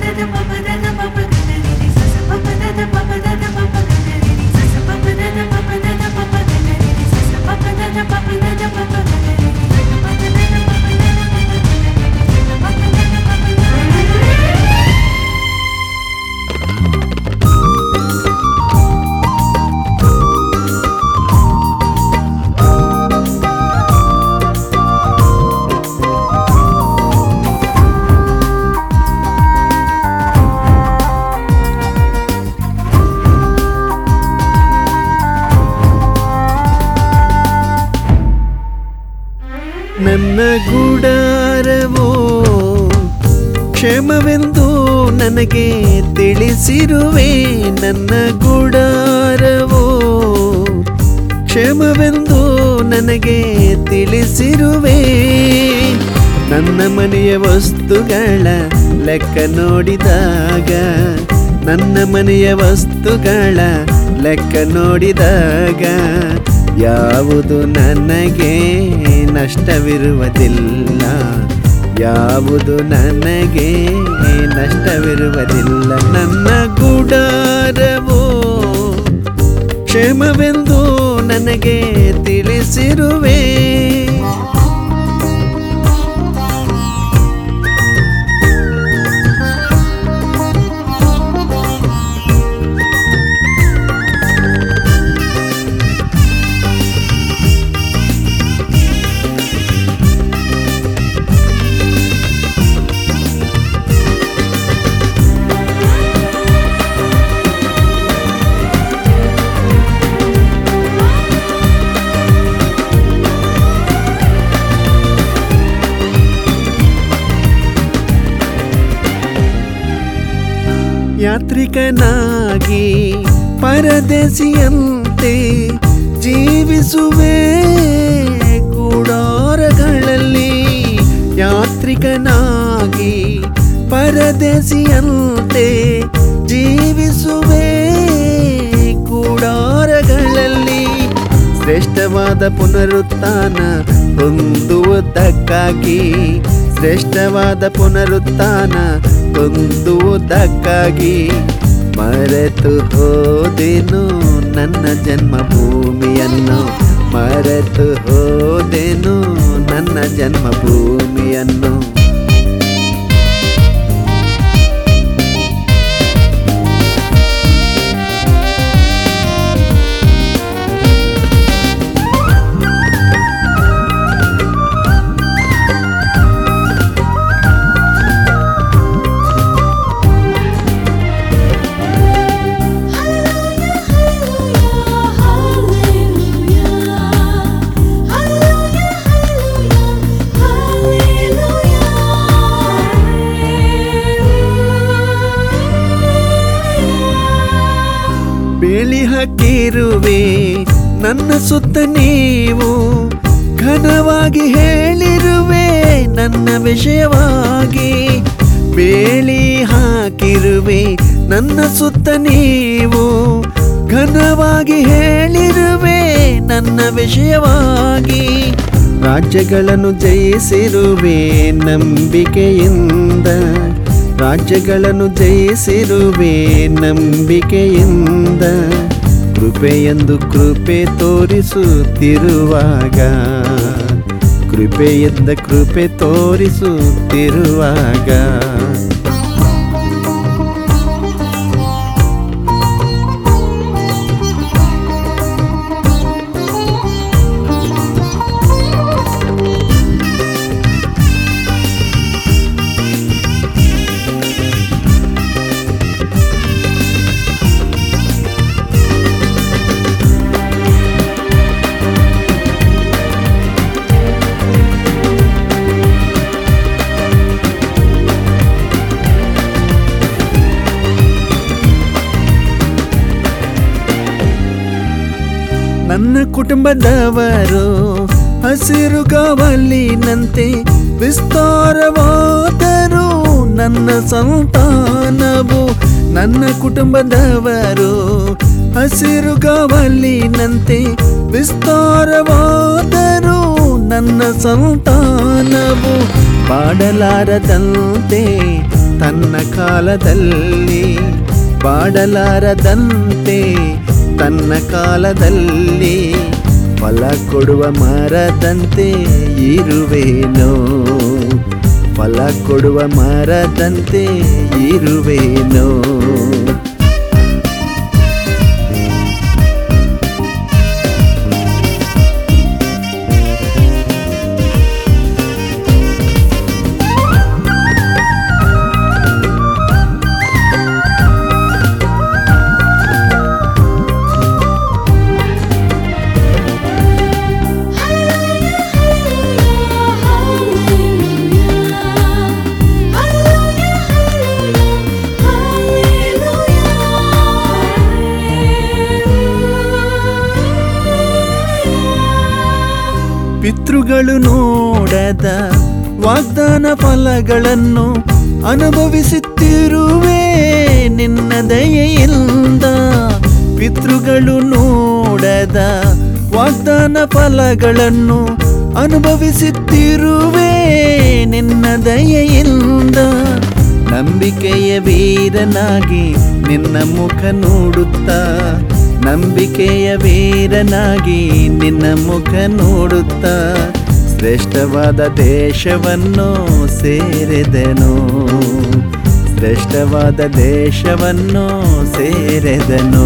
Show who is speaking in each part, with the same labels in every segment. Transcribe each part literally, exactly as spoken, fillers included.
Speaker 1: ನನ್ನ ಗುಡಾರವೋ ಕ್ಷೇಮವೆಂದು ನನಗೆ ತಿಳಿಸಿರುವೆ. ನನ್ನ ಗುಡಾರವೋ ಕ್ಷೇಮವೆಂದು ನನಗೆ ತಿಳಿಸಿರುವೆ. ನನ್ನ ಮನೆಯ ವಸ್ತುಗಳ ಲೆಕ್ಕ ನೋಡಿದಾಗ ನನ್ನ ಮನೆಯ ವಸ್ತುಗಳ ಲೆಕ್ಕ ನೋಡಿದಾಗ ಯಾವುದು ನನಗೆ ನಷ್ಟವಿರುವುದಿಲ್ಲ, ಯಾವುದು ನನಗೆ ನಷ್ಟವಿರುವುದಿಲ್ಲ. ನನ್ನ ಗುಡಾರವೋ ಕ್ಷೇಮವೆಂದು ನನಗೆ ತಿಳಿಸಿರುವೆ. ಯಾತ್ರಿಕನಾಗಿ ಪರದೇಶಿಯಂತೆ ಜೀವಿಸುವೆ ಗುಡಾರಗಳಲ್ಲಿ. ಯಾತ್ರಿಕನಾಗಿ ಪರದೇಶಿಯಂತೆ ಜೀವಿಸುವೆ ಗುಡಾರಗಳಲ್ಲಿ. ಶ್ರೇಷ್ಠವಾದ ಪುನರುತ್ಥಾನ ಹೊಂದುವುದಕ್ಕಾಗಿ ಶ್ರೇಷ್ಠವಾದ ಪುನರುತ್ಥಾನ ಹೊಂದುವುದಕ್ಕಾಗಿ ಮರೆತು ಹೋದೆನು ನನ್ನ ಜನ್ಮಭೂಮಿಯನ್ನು, ಮರೆತು ಹೋದೆನು ನನ್ನ ಜನ್ಮಭೂಮಿಯನ್ನು. ಬೇಲಿ ಹಾಕಿರುವೆ ನನ್ನ ಸುತ್ತ ನೀವು, ಘನವಾಗಿ ಹೇಳಿರುವೆ ನನ್ನ ವಿಷಯವಾಗಿ. ಬೇಲಿ ಹಾಕಿರುವೆ ನನ್ನ ಸುತ್ತ ನೀವು, ಘನವಾಗಿ ಹೇಳಿರುವೆ ನನ್ನ ವಿಷಯವಾಗಿ. ರಾಜ್ಯಗಳನ್ನು ಜಯಿಸಿರುವೆ ನಂಬಿಕೆಯಿಂದ, ರಾಜ್ಯಗಳನ್ನು ಜಯಿಸಿರುವೆ ನಂಬಿಕೆಯಿಂದ. ಕೃಪೆಯೆಂದು ಕೃಪೆ ತೋರಿಸುತ್ತಿರುವಾಗ, ಕೃಪೆಯಿಂದ ಕೃಪೆ ತೋರಿಸುತ್ತಿರುವಾಗ ನನ್ನ ಕುಟುಂಬದವರು ಹಸಿರುಗಾವಲಿನಂತೆ ವಿಸ್ತಾರವಾದರು ನನ್ನ ಸಂತಾನವು. ನನ್ನ ಕುಟುಂಬದವರು ಹಸಿರುಗಾವಲಿನಂತೆ ವಿಸ್ತಾರವಾದರು ನನ್ನ ಸಂತಾನವು. ಬಾಡಲಾರದಂತೆ ತನ್ನ ಕಾಲದಲ್ಲಿ ಬಾಡಲಾರದಂತೆ ತನ್ನ ಕಾಲದಲ್ಲಿ ಫಲ ಕೊಡುವ ಮರದಂತೆ ಇರುವೆನೋ ಫಲ ಕೊಡುವ ಮರದಂತೆ ಇರುವೆನೋ ಪಿತೃಗಳು ನೋಡದ ವಾಗ್ದಾನ ಫಲಗಳನ್ನು ಅನುಭವಿಸುತ್ತಿರುವೆ ನಿನ್ನ ದಯೆಯಿಂದ ಪಿತೃಗಳು ನೋಡದ ವಾಗ್ದಾನ ಫಲಗಳನ್ನು ಅನುಭವಿಸುತ್ತಿರುವೆ ನಿನ್ನ ದಯೆಯಿಂದ ನಂಬಿಕೆಯ ವೀರನಾಗಿ ನಿನ್ನ ಮುಖ ನೋಡುತ್ತಾ ನಂಬಿಕೆಯ ವೀರನಾಗಿ ನಿನ್ನ ಮುಖ ನೋಡುತ್ತಾ ಶ್ರೇಷ್ಠವಾದ ದೇಶವನ್ನು ಸೇರಿದೆನು ಶ್ರೇಷ್ಠವಾದ ದೇಶವನ್ನು ಸೇರಿದೆನು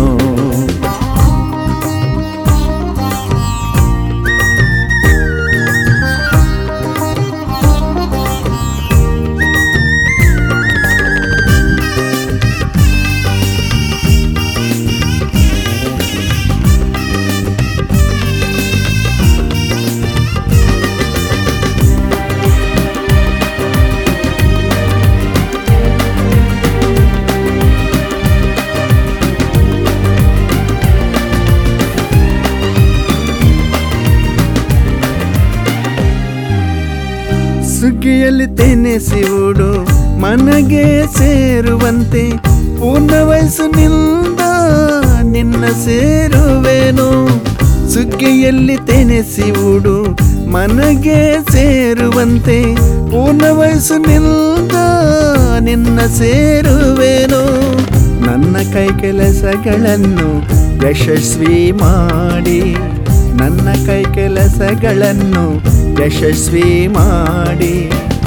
Speaker 1: ಸುಗ್ಗಿಯಲ್ಲಿ ತೆನೆಸಿವುಡು ಮನಗೆ ಸೇರುವಂತೆ ಪೂರ್ಣ ವಯಸ್ಸಿನಿಂದ ನಿನ್ನ ಸೇರುವೆನು ಸುಗ್ಗಿಯಲ್ಲಿ ತೆನೆಸಿವುಡು ಮನಗೆ ಸೇರುವಂತೆ ಪೂರ್ಣ ವಯಸ್ಸಿನಿಂದ ನಿನ್ನ ಸೇರುವೆನು ನನ್ನ ಕೈ ಕೆಲಸಗಳನ್ನು ಯಶಸ್ವಿ ಮಾಡಿ ನನ್ನ ಕೈ ಕೆಲಸಗಳನ್ನು ಯಶಸ್ವಿ ಮಾಡಿ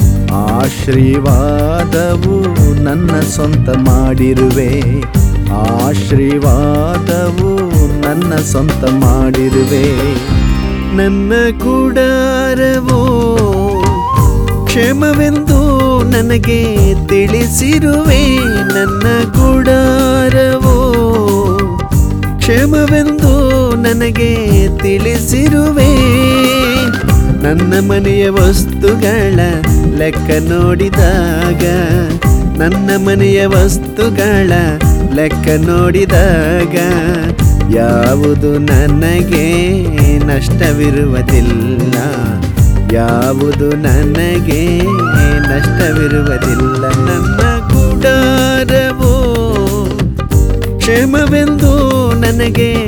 Speaker 1: ಆಶೀರ್ವಾದವು ನನ್ನ ಸ್ವಂತ ಮಾಡಿರುವೆ ಆಶೀರ್ವಾದವು ನನ್ನ ಸ್ವಂತ ಮಾಡಿರುವೆ ನನ್ನ ಗುಡಾರವು ಕ್ಷೇಮವೆಂದು ನನಗೆ ತಿಳಿಸಿರುವೆ ನನ್ನ ಗುಡಾರವು ಕ್ಷೇಮವೆಂದು ನನಗೆ ತಿಳಿಸಿರುವೆ ನನ್ನ ಮನೆಯ ವಸ್ತುಗಳ ಲೆಕ್ಕ ನೋಡಿದಾಗ ನನ್ನ ಮನೆಯ ವಸ್ತುಗಳ ಲೆಕ್ಕ ನೋಡಿದಾಗ ಯಾವುದು ನನಗೆ ನಷ್ಟವಿರುವುದಿಲ್ಲ ಯಾವುದು ನನಗೆ ನಷ್ಟವಿರುವುದಿಲ್ಲ ನನ್ನ ಗುಡಾರವು ಕ್ಷೇಮವೆಂದು ನನಗೆ